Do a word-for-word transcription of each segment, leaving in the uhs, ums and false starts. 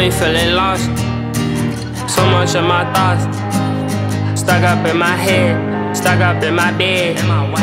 been feeling lost. So much of my thoughts stuck up in my head, stuck up in my bed.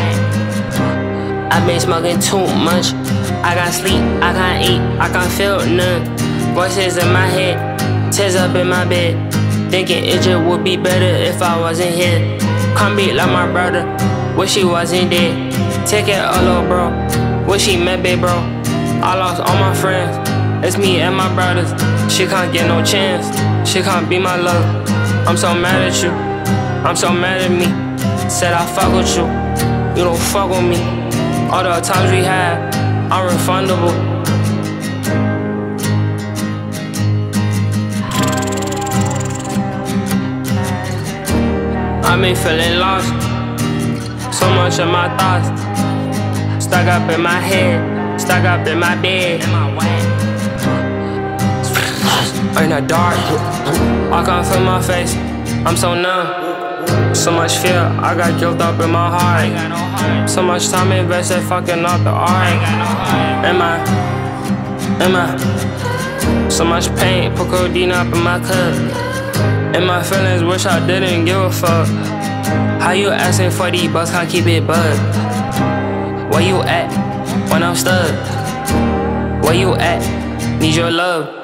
I've been smoking too much. I can't sleep, I can't eat, I can't feel none. Voices in my head, tears up in my bed. Thinking it just would be better if I wasn't here. Come be like my brother, wish he wasn't dead. Take it all up, bro, wish he met big bro. I lost all my friends, it's me and my brothers. She can't get no chance, she can't be my love. I'm so mad at you, I'm so mad at me. Said I fuck with you, you don't fuck with me. All the times we had, unrefundable. I've been feeling lost. So much of my thoughts stuck up in my head, stuck up in my bed. In the dark, I can't feel my face, I'm so numb. So much fear, I got guilt up in my heart. So much time invested fucking off the art. Am I, am I? So much pain, put codeine up in my cup. And my feelings, wish I didn't give a fuck. How you asking for these bucks, can't keep it bugged? Where you at when I'm stuck? Where you at? Need your love.